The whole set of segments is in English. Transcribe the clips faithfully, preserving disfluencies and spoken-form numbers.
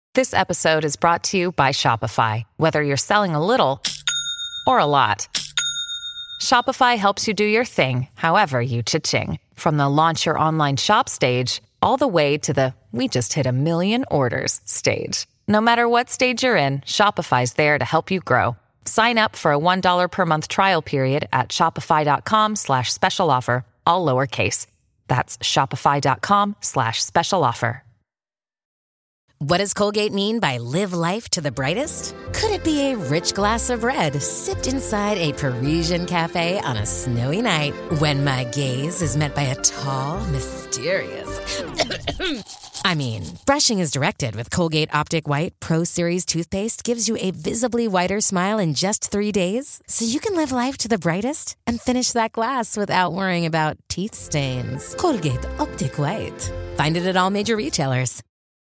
This episode is brought to you by Shopify. Whether you're selling a little or a lot, Shopify helps you do your thing, however you cha-ching. From the launch your online shop stage, all the way to the we just hit a million orders stage. No matter what stage you're in, Shopify's there to help you grow. Sign up for a one dollar per month trial period at shopify.com slash special offer, all lowercase. That's shopify.com slash special offer. What does Colgate mean by live life to the brightest? Could it be a rich glass of red sipped inside a Parisian cafe on a snowy night when my gaze is met by a tall, mysterious... I mean, brushing is directed with Colgate Optic White Pro Series toothpaste gives you a visibly whiter smile in just three days, so you can live life to the brightest and finish that glass without worrying about teeth stains. Colgate Optic White. Find it at all major retailers.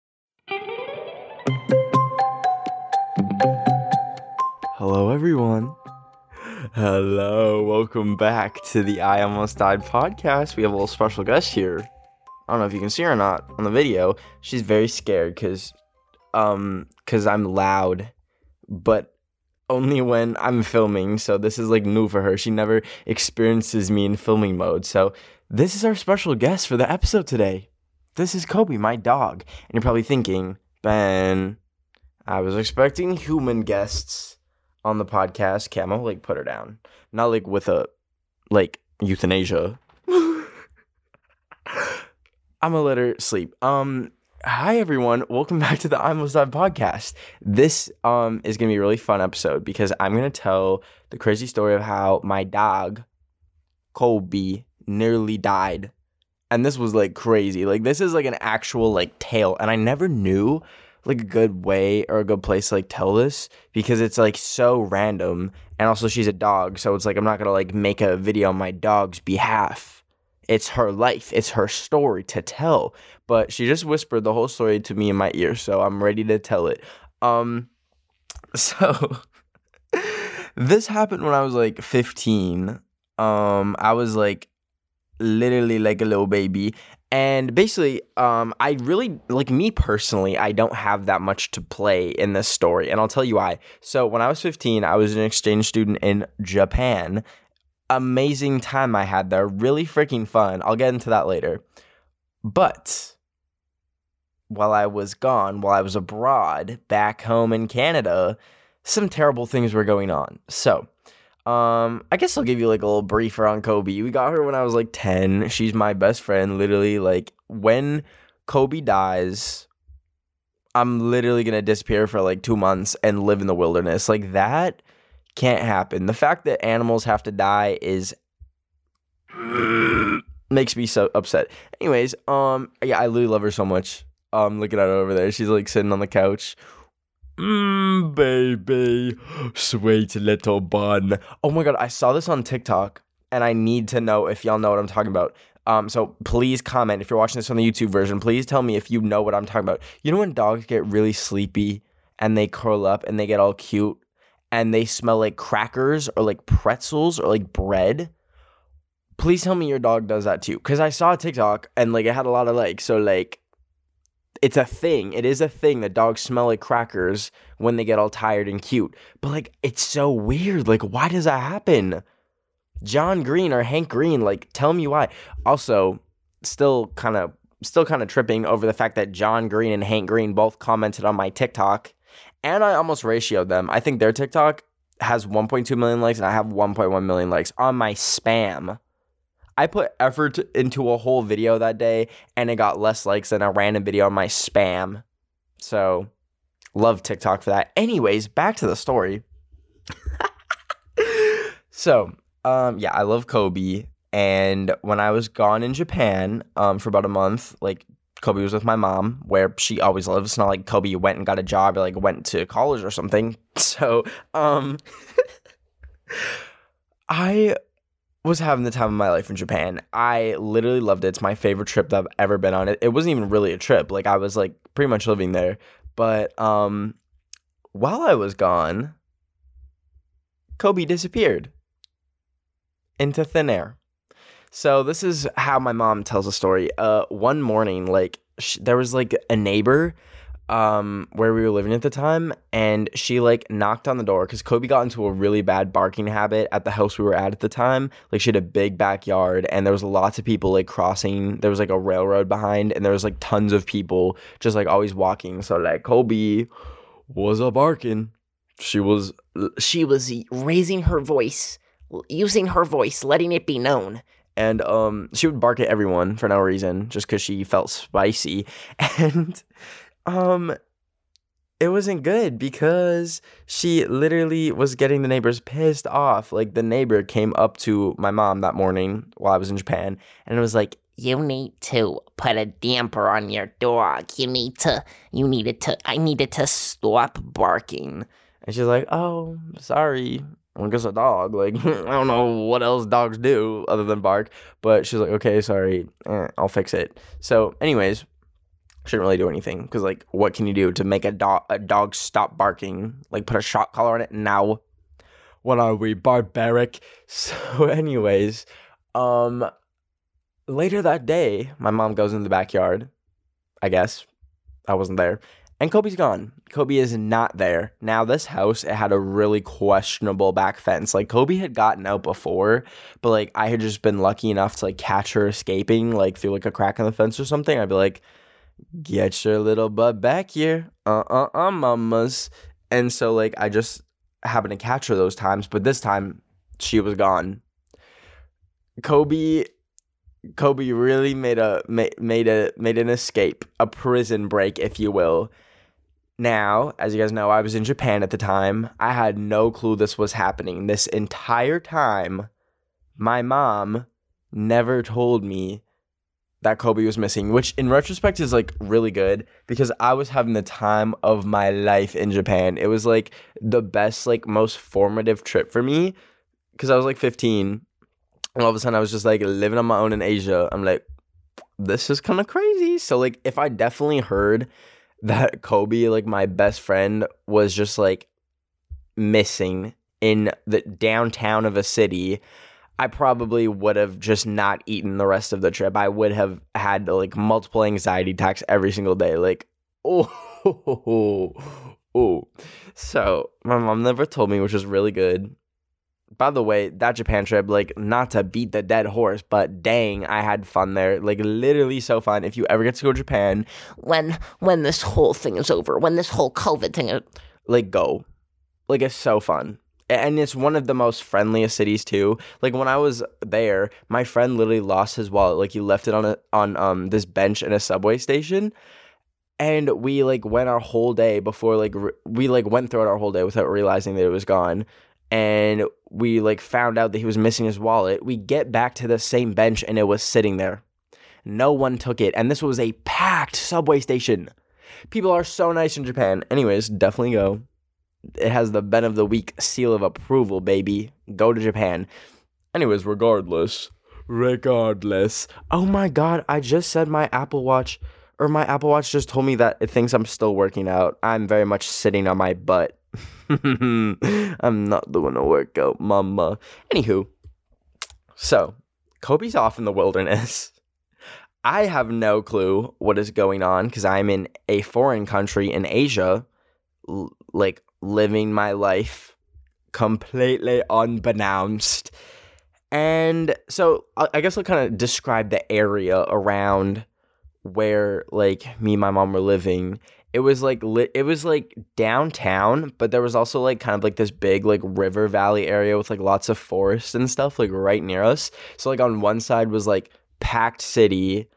Hello, everyone. Hello, welcome back to the I Almost Died podcast. We have a little special guest here. I don't know if you can see her or not on the video. She's very scared because um, cause I'm loud, but only when I'm filming. So this is like new for her. She never experiences me in filming mode. So this is our special guest for the episode today. This is Kobe, my dog. And you're probably thinking, Ben, I was expecting human guests on the podcast. Okay, I'm gonna like put her down. Not like with a like euthanasia. I'm gonna let her sleep. Um, hi everyone, welcome back to the I Almost Died podcast. This um is gonna be a really fun episode because I'm gonna tell the crazy story of how my dog Kobe nearly died, and this was like crazy. Like this is like an actual like tale, and I never knew like a good way or a good place to like tell this because it's like so random, and also she's a dog, so it's like I'm not gonna like make a video on my dog's behalf. It's her life. It's her story to tell. But she just whispered the whole story to me in my ear, so I'm ready to tell it. Um, so this happened when I was like fifteen. Um, I was like literally like a little baby. And basically, um, I really, like me personally, I don't have that much to play in this story. And I'll tell you why. So when I was fifteen, I was an exchange student in Japan. Amazing time I had there. Really freaking fun. I'll get into that later. But while I was gone, while I was abroad, back home in Canada, some terrible things were going on. So, um, I guess I'll give you like a little briefer on Kobe. We got her when I was like ten. She's my best friend. Literally, like when Kobe dies, I'm literally going to disappear for like two months and live in the wilderness. Like that can't happen. The fact that animals have to die is makes me so upset. Anyways, um, yeah, I literally love her so much. Um, looking at her over there, she's like sitting on the couch. Mmm, baby, sweet little bun. Oh my god, I saw this on TikTok, and I need to know if y'all know what I'm talking about. Um, so please comment if you're watching this on the YouTube version. Please tell me if you know what I'm talking about. You know when dogs get really sleepy and they curl up and they get all cute? And they smell like crackers or like pretzels or like bread? Please tell me your dog does that too. Because I saw a TikTok and like it had a lot of likes. So like it's a thing. It is a thing that dogs smell like crackers when they get all tired and cute. But like it's so weird. Like why does that happen? John Green or Hank Green, like tell me why. Also, still kind of still kind of tripping over the fact that John Green and Hank Green both commented on my TikTok. And I almost ratioed them. I think their TikTok has one point two million likes and I have one point one million likes on my spam. I put effort into a whole video that day and it got less likes than a random video on my spam. So, love TikTok for that. Anyways, back to the story. So, um, yeah, I love Kobe. And when I was gone in Japan um, for about a month, like, Kobe was with my mom, where she always lives. It's not like Kobe went and got a job or like went to college or something. So, um, I was having the time of my life in Japan. I literally loved it. It's my favorite trip that I've ever been on. It, it wasn't even really a trip. Like I was like pretty much living there. But um, while I was gone, Kobe disappeared into thin air. So this is how my mom tells the story. Uh, one morning, like sh- there was like a neighbor um where we were living at the time, and she like knocked on the door because Kobe got into a really bad barking habit at the house we were at at the time. Like she had a big backyard and there was lots of people like crossing. There was like a railroad behind and there was like tons of people just like always walking. So like Kobe was a barking. She was she was raising her voice, using her voice, letting it be known. And um she would bark at everyone for no reason, just because she felt spicy. And Um, it wasn't good because she literally was getting the neighbors pissed off. Like the neighbor came up to my mom that morning while I was in Japan and it was like, you need to put a damper on your dog. You need to, you needed to, I needed to stop barking. And she's like, oh, sorry. I'm just a dog. Like, I don't know what else dogs do other than bark. But she's like, okay, sorry. Eh, I'll fix it. So anyways, shouldn't really do anything because like what can you do to make a dog a dog stop barking? Like put a shock collar on it? Now what are we, barbaric? So anyways, um later that day my mom goes in the backyard, I guess I wasn't there, and Kobe's gone. Kobe is not there. Now this house, it had a really questionable back fence. Like Kobe had gotten out before, but like I had just been lucky enough to like catch her escaping like through like a crack in the fence or something. I'd be like, get your little butt back here. Uh-uh-uh, mamas. And so, like, I just happened to catch her those times. But this time, she was gone. Kobe... Kobe really made a made, made a made an escape. A prison break, if you will. Now, as you guys know, I was in Japan at the time. I had no clue this was happening. This entire time, my mom never told me that Kobe was missing, which in retrospect is like really good because I was having the time of my life in Japan. It was like the best, like most formative trip for me because I was like fifteen and all of a sudden I was just like living on my own in Asia. I'm like, this is kind of crazy. So like if I definitely heard that Kobe, like my best friend, was just like missing in the downtown of a city, I probably would have just not eaten the rest of the trip. I would have had like multiple anxiety attacks every single day. Like, oh, oh, oh, oh. So my mom never told me, which was really good. By the way, that Japan trip, like, not to beat the dead horse, but dang, I had fun there. Like, literally so fun. If you ever get to go to Japan, when when this whole thing is over, when this whole COVID thing is, like, go. Like, it's so fun. And it's one of the most friendliest cities too. Like when I was there, my friend literally lost his wallet. Like he left it on a on um this bench in a subway station, and we like went our whole day before like re- we like went throughout our whole day without realizing that it was gone. And we like found out that he was missing his wallet. We get back to the same bench and it was sitting there. No one took it, and this was a packed subway station. People are so nice in Japan. Anyways, definitely go. It has the Ben of the Week seal of approval, baby. Go to Japan. Anyways, regardless. Regardless. Oh my god, I just said my Apple Watch, or my Apple Watch just told me that it thinks I'm still working out. I'm very much sitting on my butt. I'm not doing a workout, mama. Anywho. So, Kobe's off in the wilderness. I have no clue what is going on because I'm in a foreign country in Asia, l- like, living my life completely unbeknownst. And so I guess I'll kind of describe the area around where like me and my mom were living. It was like lit, it was like downtown, but there was also like kind of like this big like river valley area with like lots of forest and stuff like right near us. So like on one side was like packed city,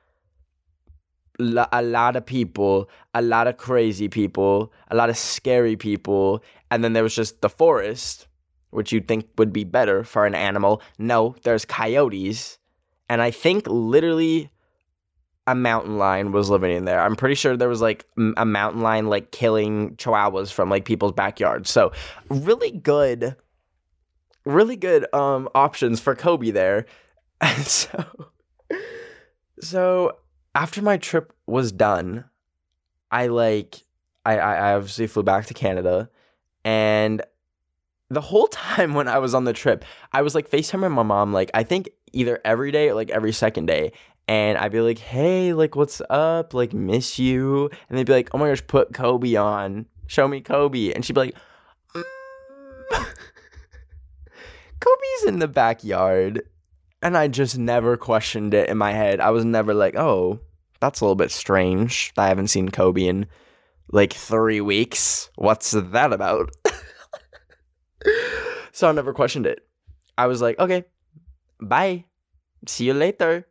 a lot of people, a lot of crazy people, a lot of scary people, and then there was just the forest, which you'd think would be better for an animal. No, there's coyotes, and I think literally a mountain lion was living in there. I'm pretty sure there was like a mountain lion like killing chihuahuas from like people's backyards. So really good, really good um options for Kobe there. And so, so. After my trip was done, I like, I, I obviously flew back to Canada, and the whole time when I was on the trip, I was like FaceTiming my mom, like I think either every day or like every second day, And I'd be like, hey, like, what's up? Like, miss you. And they'd be like, oh my gosh, put Kobe on. Show me Kobe. And she'd be like, mm. Kobe's in the backyard. And I just never questioned it in my head. I was never like, oh, that's a little bit strange. I haven't seen Kobe in like three weeks. What's that about? So I never questioned it. I was like, okay, bye. See you later.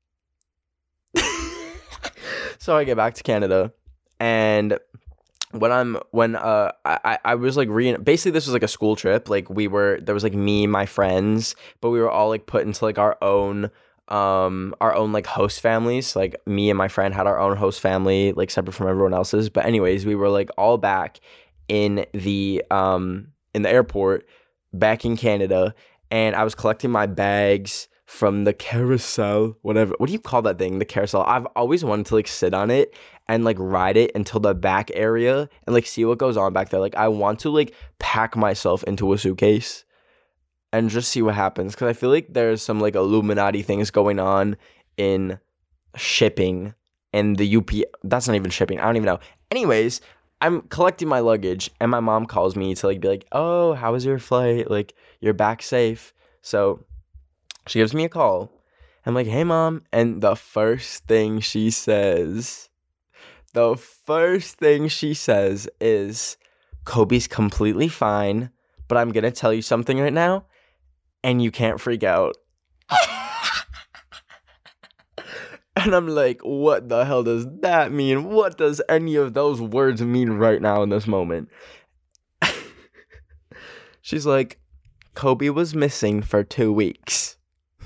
So I get back to Canada, and when I'm when uh I I was like re basically this was like a school trip. Like we were there was like me, my friends, but we were all like put into like our own um our own like host families. Like me and my friend had our own host family, like separate from everyone else's. But anyways, we were like all back in the um in the airport back in Canada, and I was collecting my bags from the carousel, whatever. What do you call that thing? The carousel. I've always wanted to like sit on it and like ride it until the back area and like see what goes on back there. Like I want to like pack myself into a suitcase and just see what happens, because I feel like there's some like Illuminati things going on in shipping and the U P. That's not even shipping. I don't even know. Anyways, I'm collecting my luggage and my mom calls me to like be like, oh, how was your flight? Like, you're back safe. So she gives me a call. I'm like, hey, mom. And the first thing she says, the first thing she says is, Kobe's completely fine, but I'm going to tell you something right now, and you can't freak out. And I'm like, what the hell does that mean? What does any of those words mean right now in this moment? She's like, Kobe was missing for two weeks.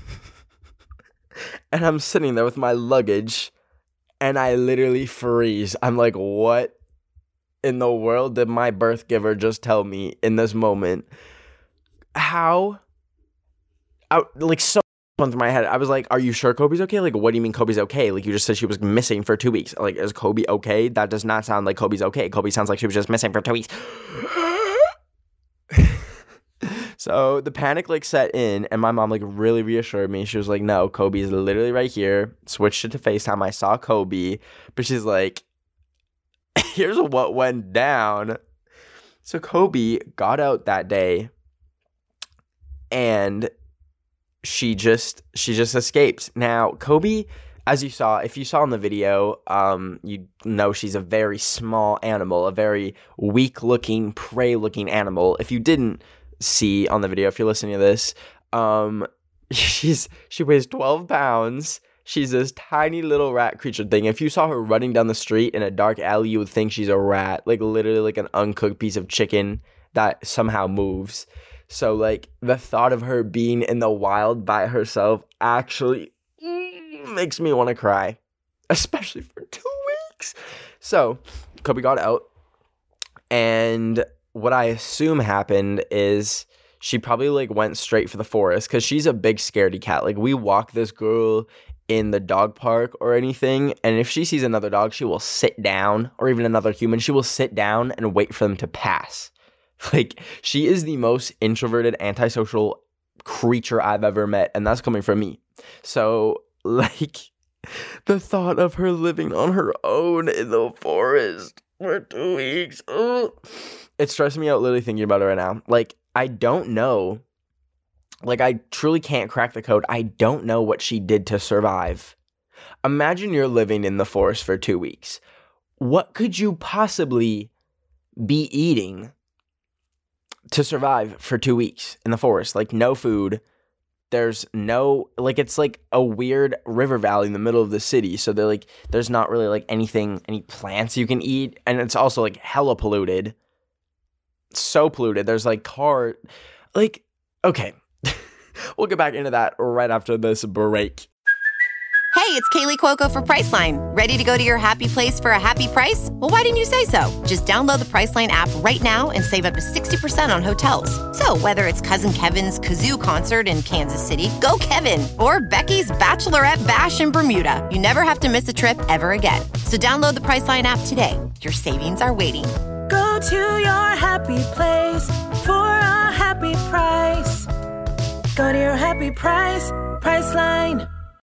And I'm sitting there with my luggage, and I literally freeze. I'm like, what in the world did my birth giver just tell me in this moment? How? I, like, so went through my head. I was like, are you sure Kobe's okay? Like, what do you mean Kobe's okay? Like, you just said she was missing for two weeks. Like, is Kobe okay? That does not sound like Kobe's okay. Kobe sounds like she was just missing for two weeks. So the panic like set in, and my mom like really reassured me. She was like, no, Kobe's literally right here. Switched it to FaceTime. I saw Kobe, but she's like, here's what went down. So Kobe got out that day, and she just she just escaped. Now Kobe, as you saw, if you saw in the video, um, you know she's a very small animal, a very weak-looking, prey-looking animal. If you didn't see on the video, if you're listening to this, um she's she weighs twelve pounds. She's this tiny little rat creature thing. If you saw her running down the street in a dark alley, you would think she's a rat, like literally like an uncooked piece of chicken that somehow moves. So like the thought of her being in the wild by herself actually makes me want to cry, especially for two weeks. So Kobe got out, and what I assume happened is she probably like went straight for the forest, because she's a big scaredy cat. Like, we walk this girl in the dog park or anything, and if she sees another dog, she will sit down, or even another human, she will sit down and wait for them to pass. Like, she is the most introverted, antisocial creature I've ever met, and that's coming from me. So like, the thought of her living on her own in the forest for two weeks, ugh. It's stressing me out literally thinking about it right now. Like, I don't know. Like, I truly can't crack the code. I don't know what she did to survive. Imagine you're living in the forest for two weeks. What could you possibly be eating to survive for two weeks in the forest? Like, no food. There's no, like, it's like a weird river valley in the middle of the city. So they're like, there's not really like anything, any plants you can eat. And it's also like hella polluted. So polluted. There's like car, like, okay. We'll get back into that right after this break. Hey, it's Kaylee Cuoco for Priceline. Ready to go to your happy place for a happy price? Well, why didn't you say so? Just download the Priceline app right now and save up to sixty percent on hotels. So whether it's Cousin Kevin's Kazoo Concert in Kansas City, go Kevin, or Becky's Bachelorette Bash in Bermuda, you never have to miss a trip ever again. So download the Priceline app today. Your savings are waiting. Go to your happy place for a happy price. Go to your happy price, Priceline.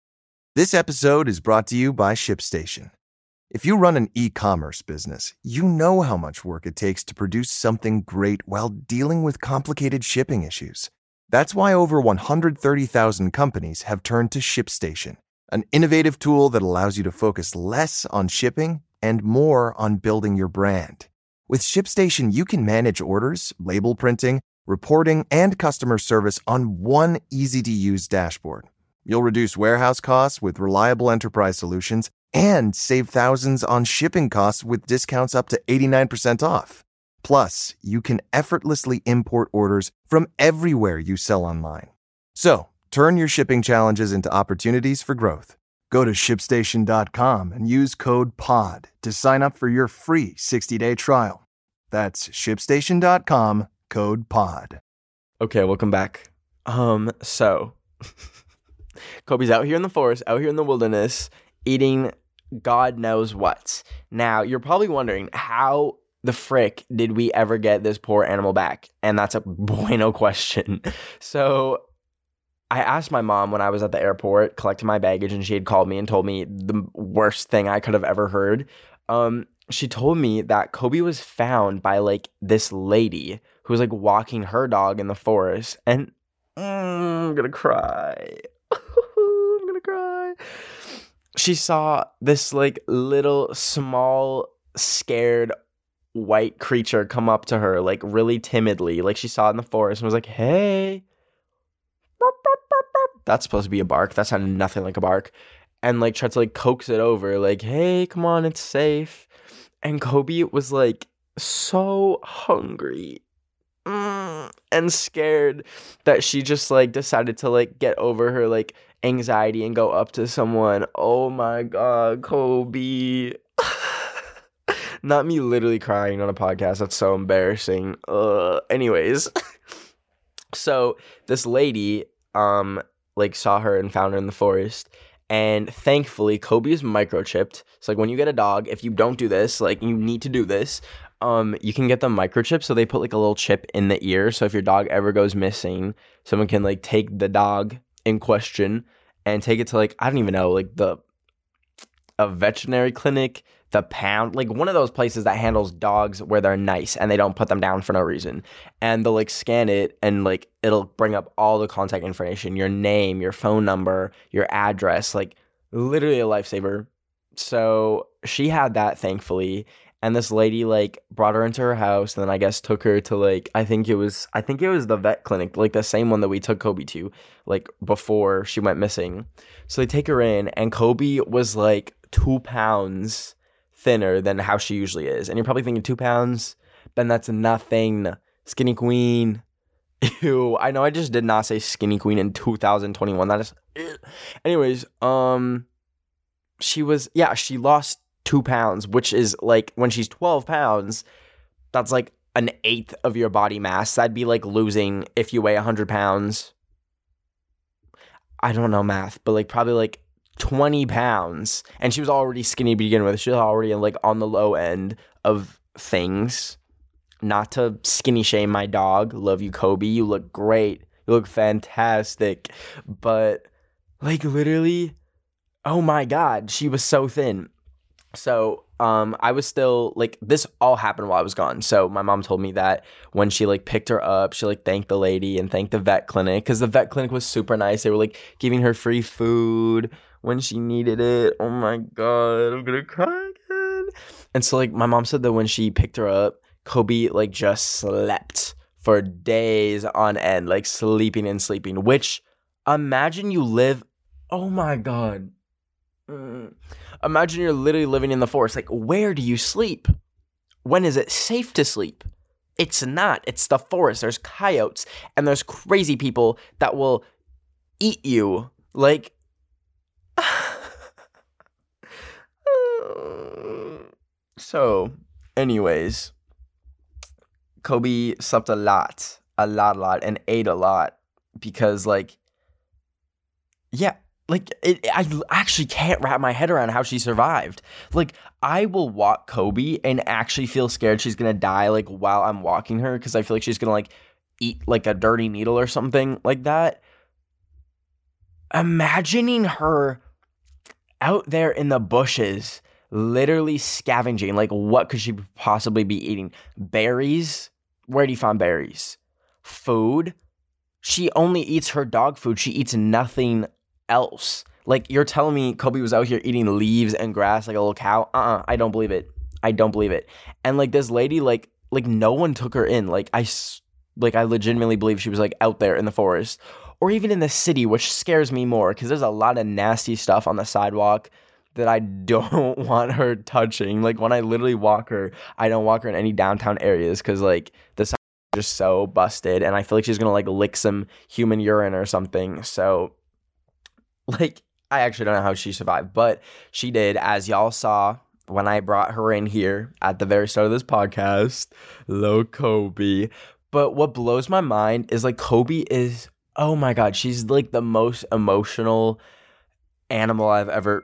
This episode is brought to you by ShipStation. If you run an e-commerce business, you know how much work it takes to produce something great while dealing with complicated shipping issues. That's why over one hundred thirty thousand companies have turned to ShipStation, an innovative tool that allows you to focus less on shipping and more on building your brand. With ShipStation, you can manage orders, label printing, reporting, and customer service on one easy-to-use dashboard. You'll reduce warehouse costs with reliable enterprise solutions and save thousands on shipping costs with discounts up to eighty-nine percent off. Plus, you can effortlessly import orders from everywhere you sell online. So, turn your shipping challenges into opportunities for growth. Go to ship station dot com and use code POD to sign up for your free sixty-day trial. That's ship station dot com, code POD. Okay, welcome back. Um, so... Kobe's out here in the forest, out here in the wilderness, eating God knows what. Now, you're probably wondering, how the frick did we ever get this poor animal back? And that's a bueno question. So, I asked my mom when I was at the airport collecting my baggage, and she had called me and told me the worst thing I could have ever heard. Um, she told me that Kobe was found by, like, this lady who was, like, walking her dog in the forest. And mm, I'm gonna cry. I'm gonna cry. She saw this like little small scared white creature come up to her like really timidly, like she saw it in the forest and was like, hey. That's supposed to be a bark. That sounded nothing like a bark. And like tried to like coax it over, like, hey, come on, it's safe. And Kobe was like so hungry mm, and scared that she just like decided to like get over her like anxiety and go up to someone. Oh my god, Kobe. Not me literally crying on a podcast. That's so embarrassing. Uh, anyways. So this lady um like saw her and found her in the forest. And thankfully, Kobe is microchipped. So like when you get a dog, if you don't do this, like you need to do this. Um, you can get them microchipped. So they put like a little chip in the ear. So if your dog ever goes missing, someone can like take the dog in question and take it to like, I don't even know, like the a veterinary clinic, the pound, like one of those places that handles dogs where they're nice and they don't put them down for no reason. And they'll like scan it and like it'll bring up all the contact information, your name, your phone number, your address, like literally a lifesaver. So she had that, thankfully. And this lady like brought her into her house and then I guess took her to like, I think it was, I think it was the vet clinic, like the same one that we took Kobe to, like before she went missing. So they take her in and Kobe was like two pounds thinner than how she usually is. And you're probably thinking two pounds, Ben, that's nothing. Skinny queen. Ew. I know I just did not say skinny queen in two thousand twenty-one. That is, ew. Anyways, um, she was, yeah, she lost two pounds, which is like when she's twelve pounds, that's like an eighth of your body mass. That'd be like losing if you weigh one hundred pounds. I don't know math, but like probably like twenty pounds. And she was already skinny to begin with. She was already like on the low end of things. Not to skinny shame my dog. Love you, Kobe. You look great. You look fantastic. But like literally, oh my God, she was so thin. So um, I was still like, this all happened while I was gone. So my mom told me that when she like picked her up, she like thanked the lady and thanked the vet clinic because the vet clinic was super nice. They were like giving her free food when she needed it. Oh my God, I'm gonna cry again. And so like my mom said that when she picked her up, Kobe like just slept for days on end, like sleeping and sleeping, which imagine you live, oh my God. Mm. Imagine you're literally living in the forest. Like, where do you sleep? When is it safe to sleep? It's not. It's the forest. There's coyotes and there's crazy people that will eat you. Like, so, anyways, Kobe slept a lot, a lot, a lot, and ate a lot because, like, yeah. Like, it, I actually can't wrap my head around how she survived. Like, I will walk Kobe and actually feel scared she's going to die, like, while I'm walking her. Because I feel like she's going to, like, eat, like, a dirty needle or something like that. Imagining her out there in the bushes, literally scavenging. Like, what could she possibly be eating? Berries? Where do you find berries? Food? She only eats her dog food. She eats nothing else. Like, you're telling me Kobe was out here eating leaves and grass like a little cow? Uh-uh, I don't believe it. I don't believe it. And, like, this lady, like, like no one took her in. Like, I, like, I legitimately believe she was, like, out there in the forest. Or even in the city, which scares me more because there's a lot of nasty stuff on the sidewalk that I don't want her touching. Like, when I literally walk her, I don't walk her in any downtown areas because, like, the sidewalk is just so busted, and I feel like she's gonna, like, lick some human urine or something. So, like, I actually don't know how she survived, but she did, as y'all saw when I brought her in here at the very start of this podcast. Hello, Kobe. But what blows my mind is, like, Kobe is, oh my God, she's, like, the most emotional animal I've ever...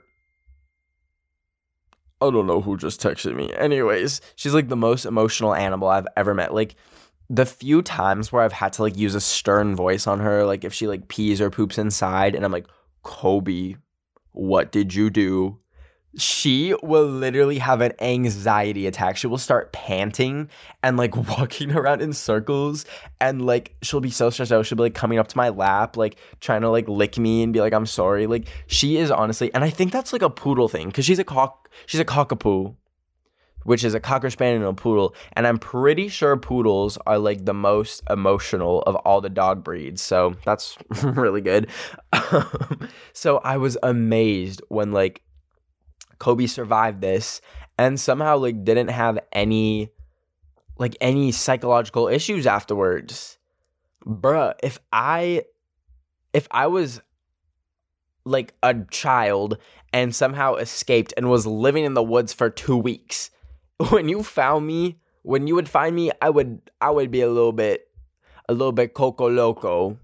I don't know who just texted me. Anyways, she's like the most emotional animal I've ever met. Like, the few times where I've had to like use a stern voice on her, like if she like pees or poops inside and I'm like, Kobe, what did you do? She will literally have an anxiety attack. She will start panting and like walking around in circles, and like she'll be so stressed out. She'll be like coming up to my lap, like trying to like lick me and be like, I'm sorry. Like, she is honestly, and I think that's like a poodle thing because she's a cock, she's a cockapoo, which is a cocker spaniel and a poodle. And I'm pretty sure poodles are like the most emotional of all the dog breeds. So that's really good. So I was amazed when like Kobe survived this and somehow like didn't have any like any psychological issues afterwards. Bruh, if I if I was like a child and somehow escaped and was living in the woods for two weeks, when you found me, when you would find me, I would I would be a little bit a little bit coco loco.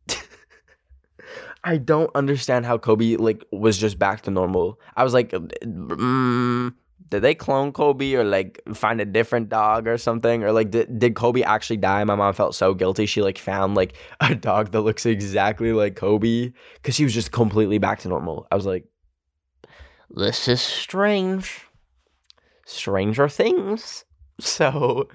I don't understand how Kobe like was just back to normal. I was like, mm, did they clone Kobe or like find a different dog or something? Or like, did, did Kobe actually die? My mom felt so guilty. She like found like a dog that looks exactly like Kobe because she was just completely back to normal. I was like, this is strange. Stranger things. So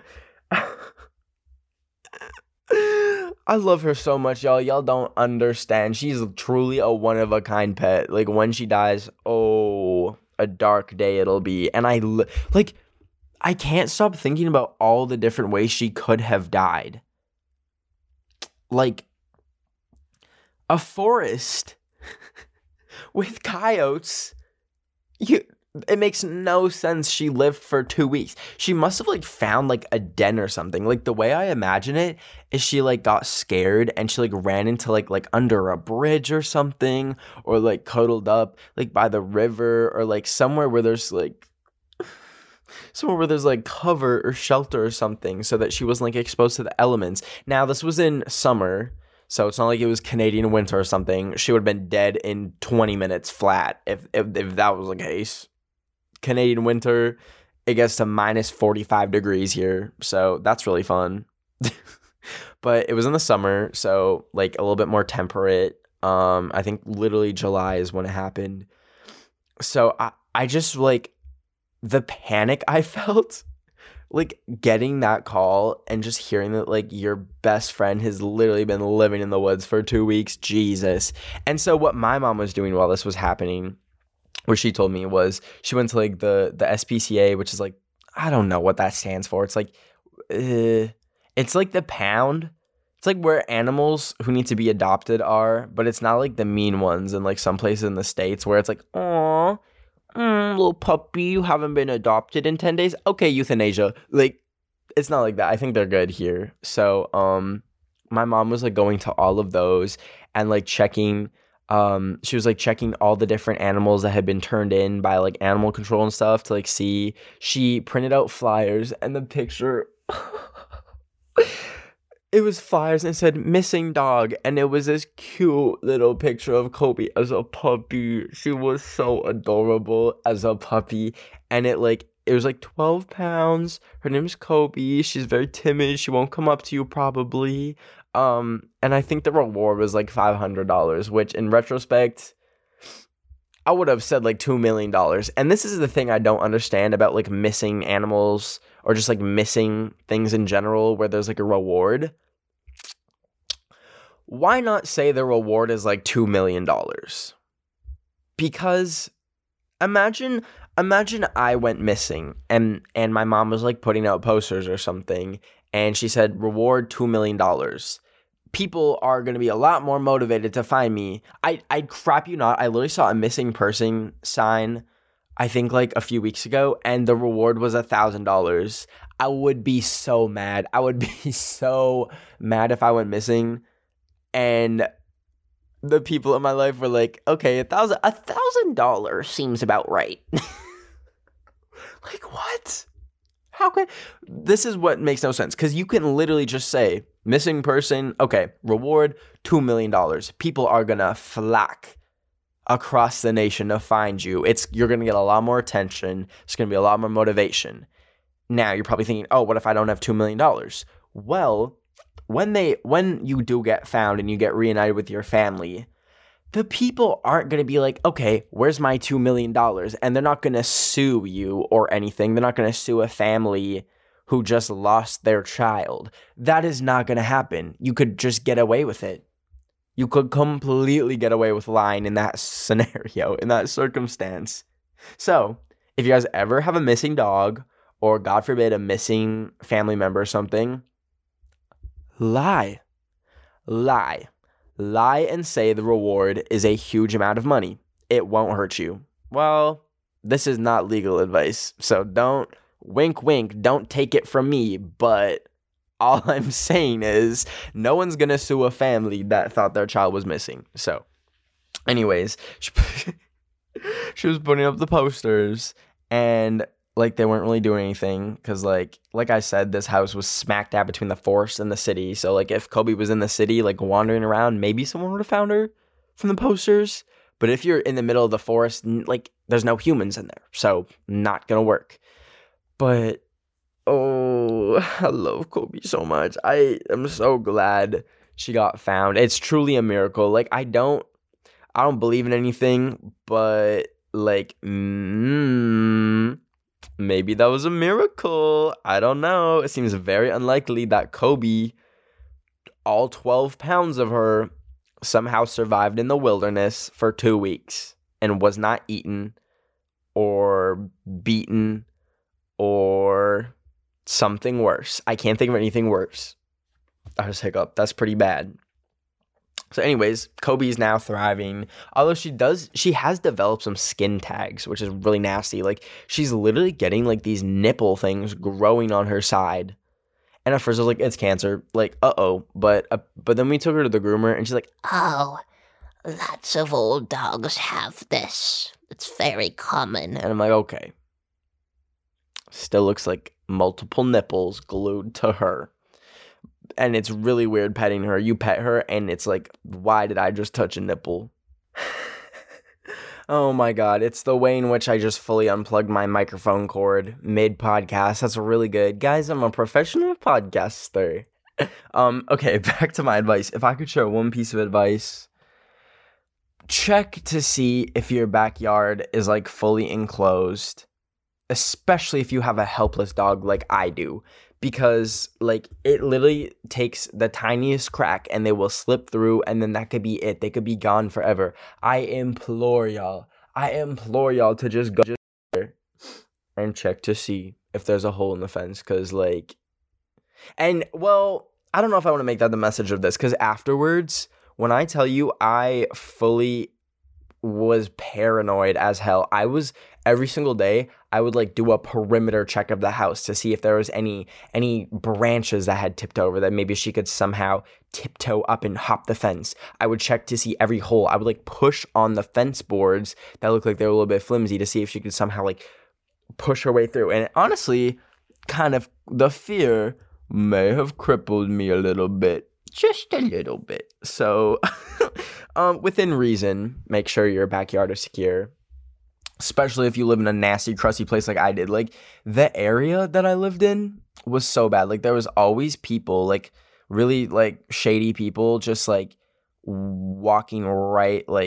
I love her so much, y'all. Y'all don't understand. She's truly a one-of-a-kind pet. Like, when she dies, oh, a dark day it'll be. And I, like, I can't stop thinking about all the different ways she could have died. Like, a forest with coyotes. You... It makes no sense she lived for two weeks. She must have, like, found, like, a den or something. Like, the way I imagine it is she, like, got scared and she, like, ran into, like, like under a bridge or something. Or, like, cuddled up, like, by the river. Or, like, somewhere where there's, like... somewhere where there's, like, cover or shelter or something. So that she wasn't, like, exposed to the elements. Now, this was in summer. So it's not like it was Canadian winter or something. She would have been dead in twenty minutes flat if if, if that was the case. Canadian winter, it gets to minus forty-five degrees here, so that's really fun. But it was in the summer, so like a little bit more temperate. um I think literally July is when it happened. So I, I just like the panic I felt like getting that call and just hearing that like your best friend has literally been living in the woods for two weeks. Jesus. And so what my mom was doing while this was happening, what she told me was she went to like the the S P C A, which is like, I don't know what that stands for. It's like uh, it's like the pound. It's like where animals who need to be adopted are, but it's not like the mean ones in like some places in the States where it's like, aw, mm, little puppy, you haven't been adopted in ten days. Okay, euthanasia. Like, it's not like that. I think they're good here. So um my mom was like going to all of those and like checking. Um, she was like checking all the different animals that had been turned in by like animal control and stuff to like see. She printed out flyers and the picture, it was flyers and it said missing dog. And it was this cute little picture of Kobe as a puppy. She was so adorable as a puppy. And it like, it was like twelve pounds. Her name is Kobe. She's very timid. She won't come up to you probably. Um, and I think the reward was like five hundred dollars, which in retrospect, I would have said like two million dollars. And this is the thing I don't understand about like missing animals or just like missing things in general where there's like a reward. Why not say the reward is like two million dollars? Because imagine imagine I went missing and and my mom was like putting out posters or something and she said reward two million dollars. People are going to be a lot more motivated to find me. I I crap you not, I literally saw a missing person sign I think like a few weeks ago and the reward was a thousand dollars. I would be so mad. I would be so mad if I went missing and the people in my life were like, okay, a thousand a thousand dollars seems about right. Like what? How can this is what makes no sense because you can literally just say missing person, okay, reward two million dollars. People are gonna flock across the nation to find you. It's you're gonna get a lot more attention. It's gonna be a lot more motivation. Now you're probably thinking, oh, what if I don't have two million dollars? Well, when they when you do get found and you get reunited with your family, the people aren't going to be like, okay, where's my two million dollars? And they're not going to sue you or anything. They're not going to sue a family who just lost their child. That is not going to happen. You could just get away with it. You could completely get away with lying in that scenario, in that circumstance. So, if you guys ever have a missing dog or, God forbid, a missing family member or something, lie. Lie. Lie and say the reward is a huge amount of money. It won't hurt you. Well, this is not legal advice, so don't, wink wink, don't take it from me, but all I'm saying is no one's gonna sue a family that thought their child was missing. So, anyways, she, she was putting up the posters, and like they weren't really doing anything because like like I said, this house was smack dab between the forest and the city. So like if Kobe was in the city like wandering around, maybe someone would have found her from the posters. But if you're in the middle of the forest, like there's no humans in there, so not gonna work. But oh, I love Kobe so much. I am so glad she got found. It's truly a miracle. Like I don't I don't believe in anything, but like mm, maybe that was a miracle. I don't know. It seems very unlikely that Kobe, all twelve pounds of her, somehow survived in the wilderness for two weeks and was not eaten or beaten or something worse. I can't think of anything worse. I just hiccup. That's pretty bad. So anyways, Kobe's now thriving. Although she does, she has developed some skin tags, which is really nasty. Like, she's literally getting, like, these nipple things growing on her side. And at first I was like, it's cancer. Like, uh-oh. But, uh, but then we took her to the groomer, and she's like, Oh, lots of old dogs have this. It's very common. and I'm like, okay. Still looks like multiple nipples glued to her. And it's really weird petting her. You pet her, and it's like, why did I just touch a nipple? Oh my god, it's the way in which I just fully unplugged my microphone cord mid-podcast. That's really good. Guys, I'm a professional podcaster. um, okay, back to my advice. If I could share one piece of advice, check to see if your backyard is, like, fully enclosed. Especially if you have a helpless dog like I do. Because, like, it literally takes the tiniest crack and they will slip through, and then that could be it. They could be gone forever. I implore y'all. I implore y'all to just go there and check to see if there's a hole in the fence. Because, like, and, well, I don't know if I want to make that the message of this. Because afterwards, when I tell you I fully was paranoid as hell, I was, every single day, I would like do a perimeter check of the house to see if there was any any branches that had tipped over that maybe she could somehow tiptoe up and hop the fence. I would check to see every hole. I would like push on the fence boards that looked like they were a little bit flimsy to see if she could somehow like push her way through. And honestly, kind of the fear may have crippled me a little bit. Just a little bit. So um, within reason, make sure your backyard is secure. Especially if you live in a nasty, crusty place like I did. Like, the area that I lived in was so bad. Like, there was always people, like, really, like, shady people just, like, walking right, like,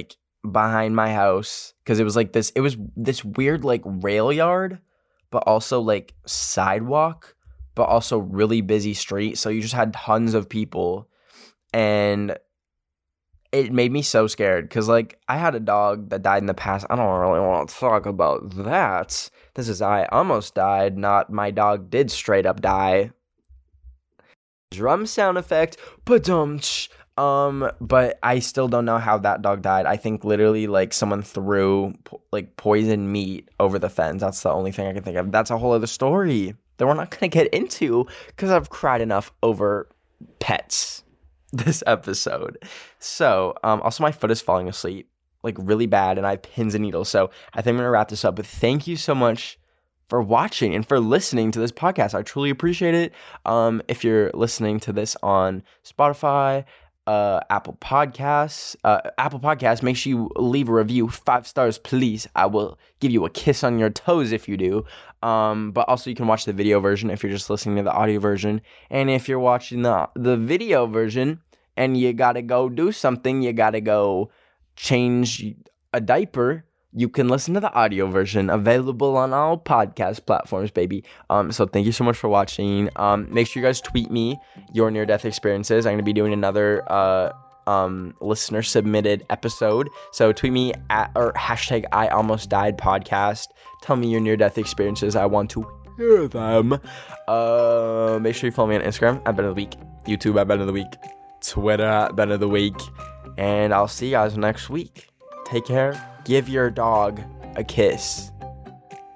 behind my house because it was like this, it was this weird like rail yard, but also like sidewalk, but also really busy street. So you just had tons of people, and it made me so scared because like I had a dog that died in the past. I don't really want to talk about that. This is I almost died, not my dog did straight up die. Drum sound effect, ba-dum-tsh. Um, but I still don't know how that dog died. I think literally like someone threw po- like poison meat over the fence. That's the only thing I can think of. That's a whole other story that we're not gonna get into because I've cried enough over pets this episode. So, um, also my foot is falling asleep like really bad, and I have pins and needles. So I think I'm gonna wrap this up. But thank you so much for watching and for listening to this podcast. I truly appreciate it. Um, if you're listening to this on Spotify, uh, Apple Podcasts, uh, Apple Podcasts, make sure you leave a review, five stars, please. I will give you a kiss on your toes if you do. Um, but also you can watch the video version if you're just listening to the audio version. And if you're watching the the video version and you gotta go do something, you gotta go change a diaper, you can listen to the audio version, available on all podcast platforms, baby. Um, so thank you so much for watching. Um, make sure you guys tweet me your near-death experiences. I'm going to be doing another uh, um, listener-submitted episode. So tweet me at or hashtag I almost died podcast. Tell me your near-death experiences. I want to hear them. Uh, make sure you follow me on Instagram at Ben of the Week, YouTube at Ben of the Week, Twitter at Ben of the Week, and I'll see you guys next week. Take care. Give your dog a kiss.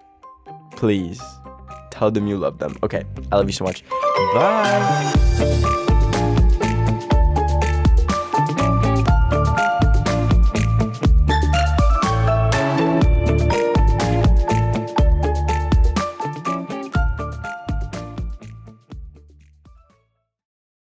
Please. Tell them you love them. Okay. I love you so much. Bye.